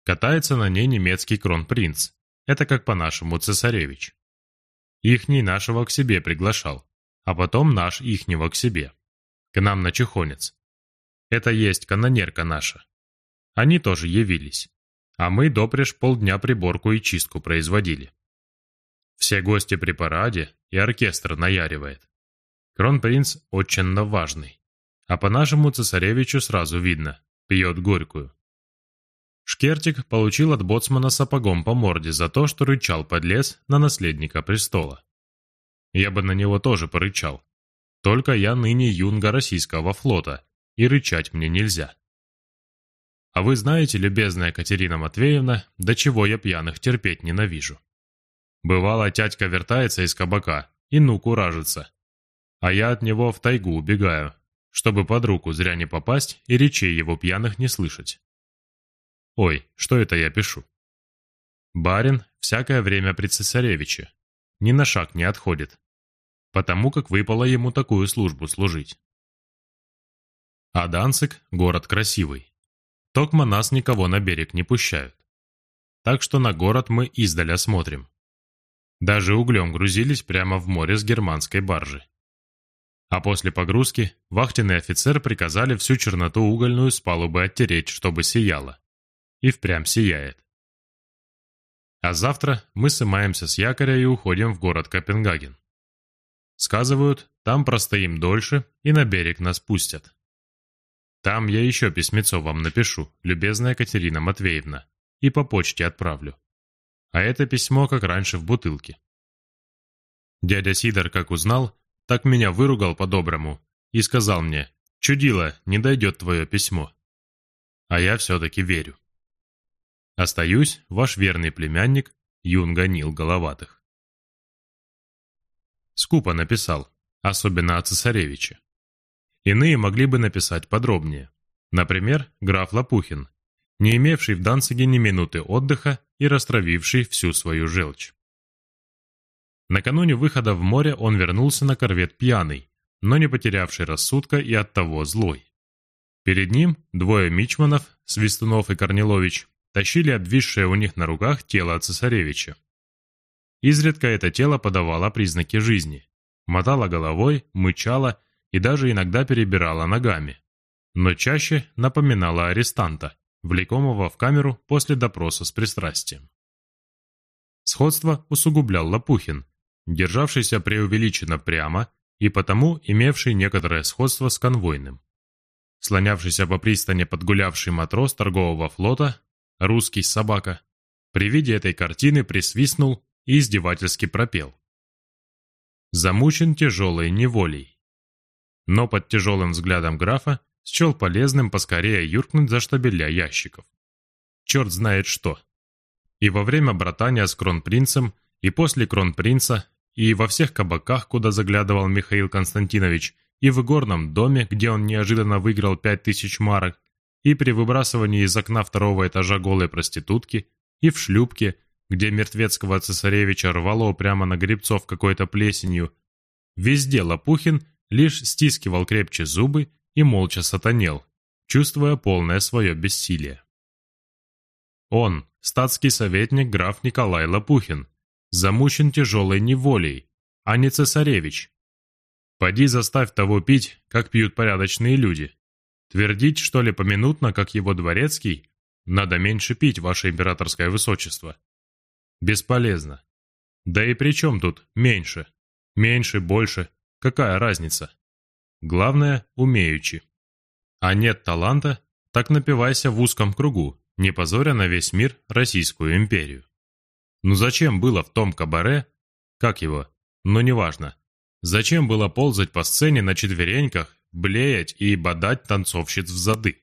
Катается на ней немецкий кронпринц. Это как по-нашему цесаревич. Ихний нашего к себе приглашал, а потом наш ихнего к себе. К нам на Чехонец. Это есть канонерка наша. Они тоже явились. А мы допреж полдня приборку и чистку производили. Все гости при параде, и оркестр наяривает. Кронпринц очень важный. А по нашему цесаревичу сразу видно, пьет горькую. Шкертик получил от боцмана сапогом по морде за то, что рычал подлец на наследника престола. Я бы на него тоже порычал. Только я ныне юнга российского флота, и рычать мне нельзя. А вы знаете, любезная Катерина Матвеевна, до чего я пьяных терпеть ненавижу. Бывало, тятька вертается из кабака и ну куражится. А я от него в тайгу убегаю, чтобы под руку зря не попасть и речей его пьяных не слышать. Ой, что это я пишу? Барин всякое время при цесаревиче, ни на шаг не отходит, потому как выпало ему такую службу служить. А Данциг – город красивый. Токмо нас никого на берег не пущают. Так что на город мы издаля смотрим. Даже углем грузились прямо в море с германской баржи. А после погрузки вахтенный офицер приказали всю черноту угольную с палубы оттереть, чтобы сияло. И впрямь сияет. А завтра мы сымаемся с якоря и уходим в город Копенгаген. Сказывают, там простоим дольше и на берег нас пустят. Там я еще письмецо вам напишу, любезная Катерина Матвеевна, и по почте отправлю. А это письмо как раньше в бутылке. Дядя Сидор, как узнал, так меня выругал по-доброму и сказал мне: «Чудило, не дойдет твое письмо». А я все-таки верю. Остаюсь, ваш верный племянник, юнга Нил Головатых. Скупо написал, особенно о цесаревиче. Иные могли бы написать подробнее. Например, граф Лопухин, не имевший в Данциге ни минуты отдыха и растравивший всю свою желчь. Накануне выхода в море он вернулся на корвет пьяный, но не потерявший рассудка и оттого злой. Перед ним двое мичманов, Свистунов и Корнилович, тащили обвисшее у них на руках тело цесаревича. Изредка это тело подавало признаки жизни, мотало головой, мычало и даже иногда перебирало ногами, но чаще напоминало арестанта, влекомого в камеру после допроса с пристрастием. Сходство усугублял Лопухин, державшийся преувеличенно прямо и потому имевший некоторое сходство с конвойным. Слонявшийся по пристани подгулявший матрос торгового флота, русский собака, при виде этой картины присвистнул и издевательски пропел. Замучен тяжелой неволей. Но под тяжелым взглядом графа счел полезным поскорее юркнуть за штабеля ящиков. Черт знает что. И во время братания с кронпринцем, и после кронпринца, и во всех кабаках, куда заглядывал Михаил Константинович, и в игорном доме, где он неожиданно выиграл 5000 марок, и при выбрасывании из окна второго этажа голой проститутки, и в шлюпке, где мертвецкого цесаревича рвало прямо на гребцов какой-то плесенью, везде Лопухин лишь стискивал крепче зубы и молча сатанел, чувствуя полное свое бессилие. Он, статский советник граф Николай Лопухин, замучен тяжелой неволей, а не цесаревич. Поди заставь того пить, как пьют порядочные люди. Твердить, что ли, поминутно, как его дворецкий, надо меньше пить, ваше императорское высочество. Бесполезно. Да и при чем тут меньше? Меньше, больше, какая разница? Главное, умеючи. А нет таланта, так напивайся в узком кругу, не позоря на весь мир Российскую империю. Ну зачем было в том кабаре, как его, ну неважно, зачем было ползать по сцене на четвереньках, блеять и бодать танцовщиц в зады?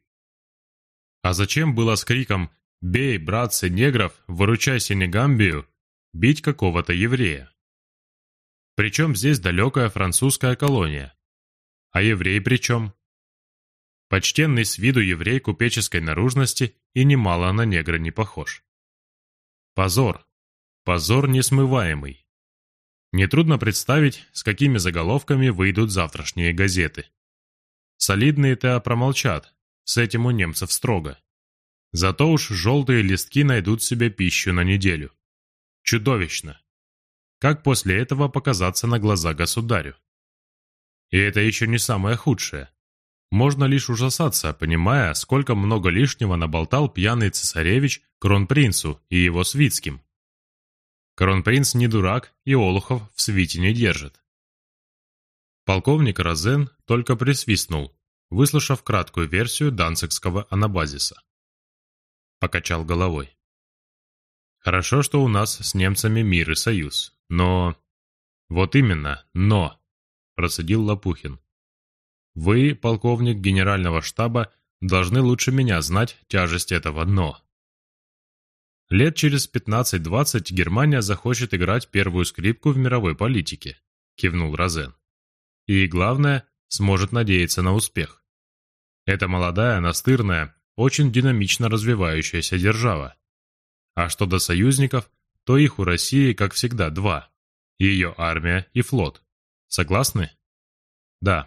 А зачем было с криком «Бей, братцы, негров, выручай Сенегамбию!» бить какого-то еврея? Причем здесь далекая французская колония? А еврей при чем? Почтенный с виду еврей купеческой наружности и немало на негра не похож. Позор. Позор несмываемый. Нетрудно представить, с какими заголовками выйдут завтрашние газеты. Солидные-то промолчат, с этим у немцев строго. Зато уж желтые листки найдут себе пищу на неделю. Чудовищно. Как после этого показаться на глаза государю? И это еще не самое худшее. Можно лишь ужасаться, понимая, сколько много лишнего наболтал пьяный цесаревич кронпринцу и его свитским. Кронпринц не дурак и олухов в свите не держит. Полковник Розен только присвистнул, выслушав краткую версию данцигского анабазиса. Покачал головой. Хорошо, что у нас с немцами мир и союз, но... Вот именно, но... Процедил Лопухин. Вы, полковник генерального штаба, должны лучше меня знать тяжесть этого «но». Лет через 15-20 Германия захочет играть первую скрипку в мировой политике, кивнул Розен. И, главное, сможет надеяться на успех. Это молодая, настырная, очень динамично развивающаяся держава. А что до союзников, то их у России, как всегда, два. Ее армия и флот. Согласны? Да.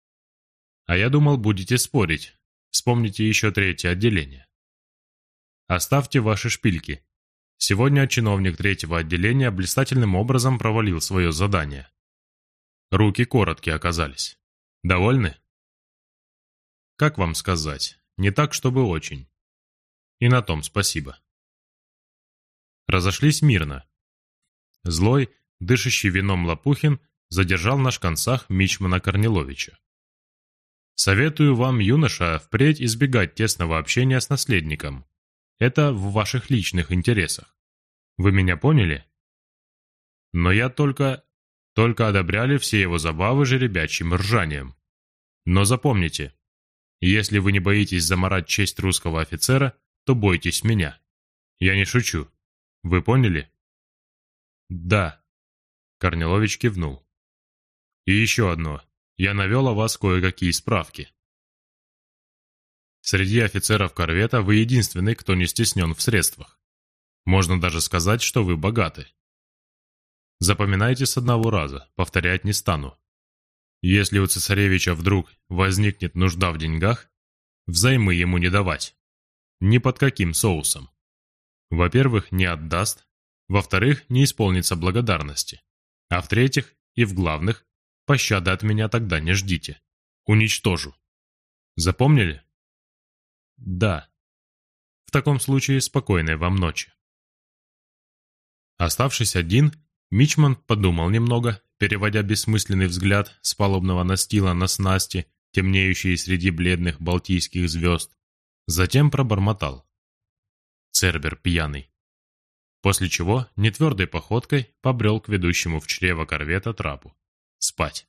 А я думал, будете спорить. Вспомните еще третье отделение. Оставьте ваши шпильки. Сегодня чиновник третьего отделения блистательным образом провалил свое задание. Руки короткие оказались. Довольны? Как вам сказать, не так, чтобы очень. И на том спасибо. Разошлись мирно. Злой, дышащий вином Лопухин задержал на шканцах мичмана Корниловича. Советую вам, юноша, впредь избегать тесного общения с наследником. Это в ваших личных интересах. Вы меня поняли? Но я только одобряли все его забавы жеребячим ржанием. Но запомните, если вы не боитесь замарать честь русского офицера, то бойтесь меня. Я не шучу. Вы поняли? Да. Корнилович кивнул. И еще одно. Я навел о вас кое-какие справки. Среди офицеров корвета вы единственный, кто не стеснен в средствах. Можно даже сказать, что вы богаты. Запоминайте с одного раза, повторять не стану. Если у цесаревича вдруг возникнет нужда в деньгах, взаймы ему не давать. Ни под каким соусом. Во-первых, не отдаст, во-вторых, не исполнится благодарности, а в-третьих и в главных, пощады от меня тогда не ждите. Уничтожу. Запомнили? Да. В таком случае спокойной вам ночи. Оставшись один, мичман подумал немного, переводя бессмысленный взгляд с палубного настила на снасти, темнеющие среди бледных балтийских звезд. Затем пробормотал. Цербер пьяный. После чего нетвердой походкой побрел к ведущему в чрево корвета трапу. Спать.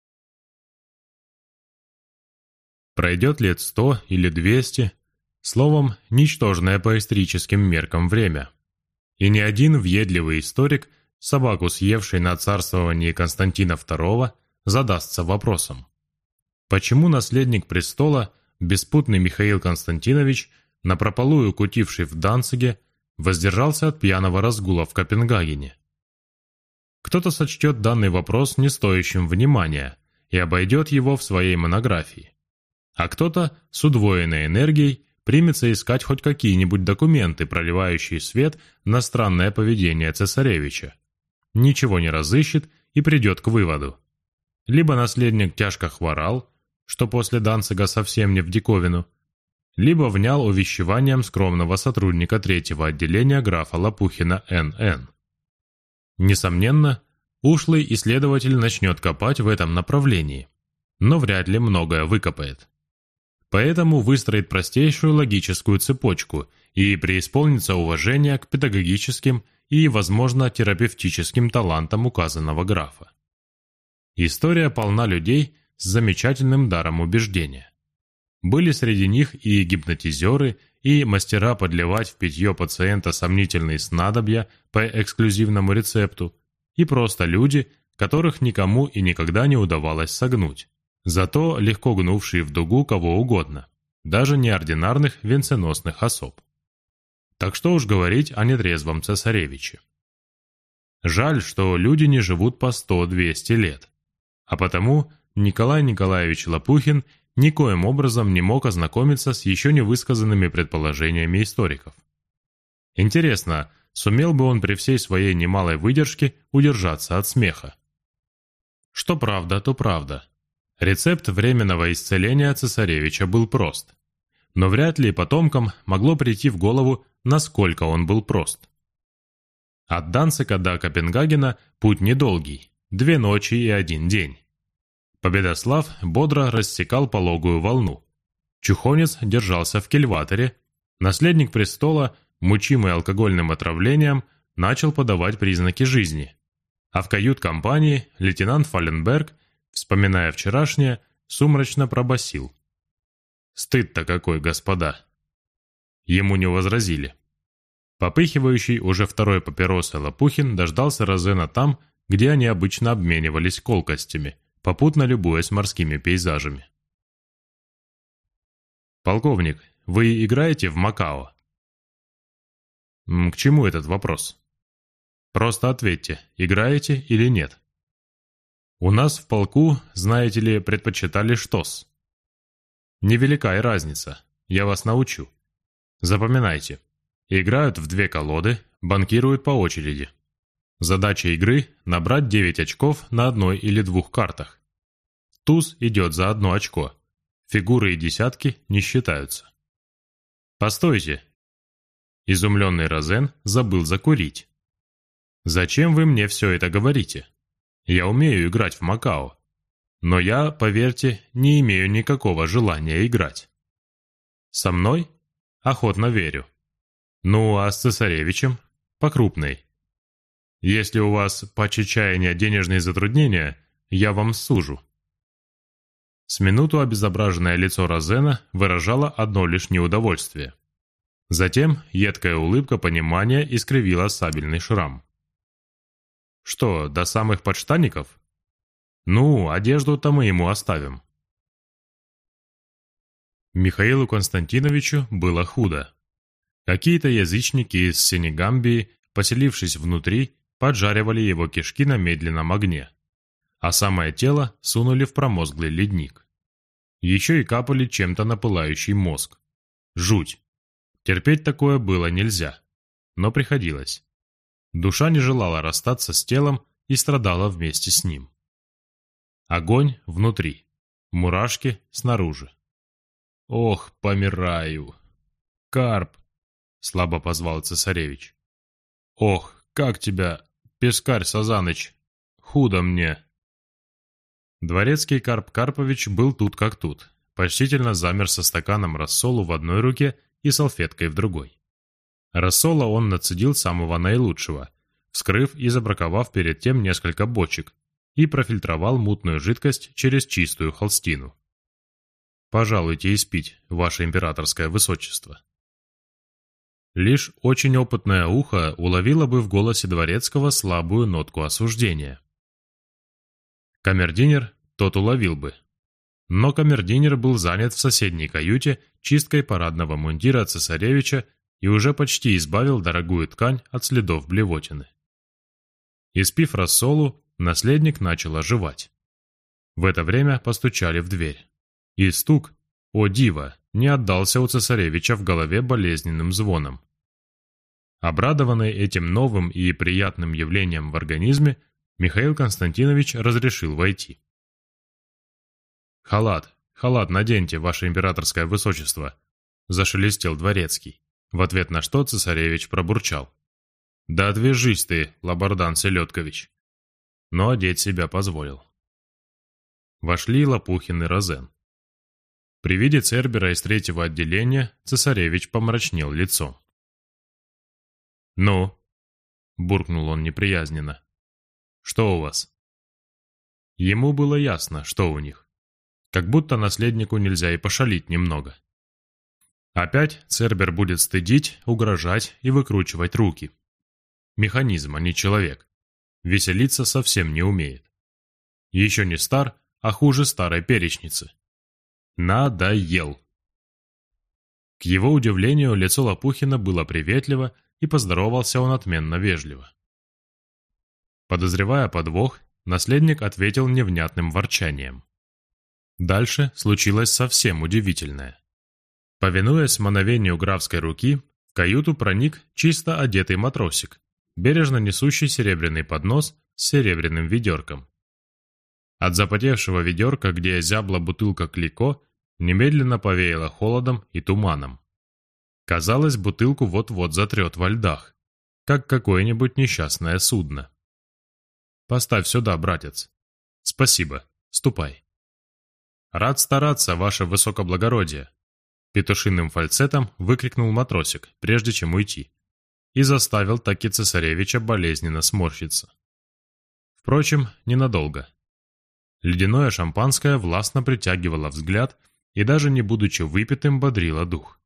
Пройдет лет 100 или 200, словом, ничтожное по историческим меркам время. И ни один въедливый историк, собаку съевший на царствовании Константина II, задастся вопросом. Почему наследник престола, беспутный Михаил Константинович, напропалую кутивший в Данциге, воздержался от пьяного разгула в Копенгагене? Кто-то сочтет данный вопрос не стоящим внимания и обойдет его в своей монографии. А кто-то с удвоенной энергией примется искать хоть какие-нибудь документы, проливающие свет на странное поведение цесаревича. Ничего не разыщет и придет к выводу. Либо наследник тяжко хворал, что после Данцига совсем не в диковину, либо внял увещеванием скромного сотрудника третьего отделения графа Лопухина Н.Н. Несомненно, ушлый исследователь начнет копать в этом направлении, но вряд ли многое выкопает. Поэтому выстроит простейшую логическую цепочку и преисполнится уважения к педагогическим и, возможно, терапевтическим талантам указанного графа. История полна людей с замечательным даром убеждения. Были среди них и гипнотизеры, и мастера подливать в питье пациента сомнительные снадобья по эксклюзивному рецепту, и просто люди, которых никому и никогда не удавалось согнуть, зато легко гнувшие в дугу кого угодно, даже неординарных венценосных особ. Так что уж говорить о нетрезвом цесаревиче. Жаль, что люди не живут по 100-200 лет, а потому Николай Николаевич Лопухин никоим образом не мог ознакомиться с еще не высказанными предположениями историков. Интересно, сумел бы он при всей своей немалой выдержке удержаться от смеха? Что правда, то правда. Рецепт временного исцеления цесаревича был прост. Но вряд ли потомкам могло прийти в голову, насколько он был прост. От Данцига до Копенгагена путь недолгий, 2 ночи и 1 день. Победослав бодро рассекал пологую волну. Чухонец держался в кильваторе. Наследник престола, мучимый алкогольным отравлением, начал подавать признаки жизни. А в кают-компании лейтенант Фаленберг, вспоминая вчерашнее, сумрачно пробасил: «Стыд-то какой, господа!» Ему не возразили. Попыхивающий уже второй папиросой Лопухин дождался Розена там, где они обычно обменивались колкостями, попутно любуясь морскими пейзажами. «Полковник, вы играете в Макао?» «К чему этот вопрос?» «Просто ответьте, играете или нет?» «У нас в полку, знаете ли, предпочитали штос». «Невелика и разница, я вас научу. Запоминайте. Играют в 2 колоды, банкируют по очереди. Задача игры – набрать 9 очков на 1 или 2 картах. Туз идет за 1 очко. Фигуры и десятки не считаются». «Постойте!» Изумленный Розен забыл закурить. «Зачем вы мне все это говорите? Я умею играть в Макао. Но я, поверьте, не имею никакого желания играть. Со мной? Охотно верю. Ну, а с цесаревичем? По крупной. Если у вас по чечаянию денежные затруднения, я вам сужу». С минуту обезображенное лицо Розена выражало одно лишь неудовольствие. Затем едкая улыбка понимания искривила сабельный шрам. «Что, до самых подштанников? Ну, одежду-то мы ему оставим». Михаилу Константиновичу было худо. Какие-то язычники из Сенегамбии, поселившись внутри, поджаривали его кишки на медленном огне, а самое тело сунули в промозглый ледник. Еще и капали чем-то на пылающий мозг. Жуть! Терпеть такое было нельзя, но приходилось. Душа не желала расстаться с телом и страдала вместе с ним. Огонь внутри, мурашки снаружи. «Ох, помираю!» «Карп!» — слабо позвал цесаревич. «Ох, как тебя, Пескарь Сазаныч! Худо мне!» Дворецкий Карп Карпович был тут как тут, почтительно замер со стаканом рассолу в одной руке и салфеткой в другой. Рассола он нацедил самого наилучшего, вскрыв и забраковав перед тем несколько бочек, и профильтровал мутную жидкость через чистую холстину. «Пожалуйте испить, ваше императорское высочество». Лишь очень опытное ухо уловило бы в голосе дворецкого слабую нотку осуждения. Камердинер тот уловил бы. Но камердинер был занят в соседней каюте чисткой парадного мундира цесаревича и уже почти избавил дорогую ткань от следов блевотины. Испив рассолу, наследник начал оживать. В это время постучали в дверь. И стук, о диво, не отдался у цесаревича в голове болезненным звоном. Обрадованный этим новым и приятным явлением в организме, Михаил Константинович разрешил войти. «Халат наденьте, ваше императорское высочество», — зашелестел дворецкий, в ответ на что цесаревич пробурчал: «Да отвяжись ты, Лабардан Селедкович», но одеть себя позволил. Вошли Лопухин и Розен. При виде Цербера из 3-го отделения цесаревич помрачнел лицом. «Ну?» — буркнул он неприязненно. «Что у вас?» Ему было ясно, что у них. Как будто наследнику нельзя и пошалить немного. Опять Цербер будет стыдить, угрожать и выкручивать руки. Механизм, а не человек. Веселиться совсем не умеет. Еще не стар, а хуже старой перечницы. Надоел. К его удивлению, лицо Лопухина было приветливо, и поздоровался он отменно вежливо. Подозревая подвох, наследник ответил невнятным ворчанием. Дальше случилось совсем удивительное. Повинуясь мановению графской руки, в каюту проник чисто одетый матросик, бережно несущий серебряный поднос с серебряным ведерком. От запотевшего ведерка, где зябла бутылка Клико, немедленно повеяло холодом и туманом. Казалось, бутылку вот-вот затрет во льдах, как какое-нибудь несчастное судно. «Поставь сюда, братец». «Спасибо. Ступай». «Рад стараться, ваше высокоблагородие», — петушиным фальцетом выкрикнул матросик, прежде чем уйти, и заставил таки цесаревича болезненно сморщиться. Впрочем, ненадолго. Ледяное шампанское властно притягивало взгляд и даже не будучи выпитым бодрило дух.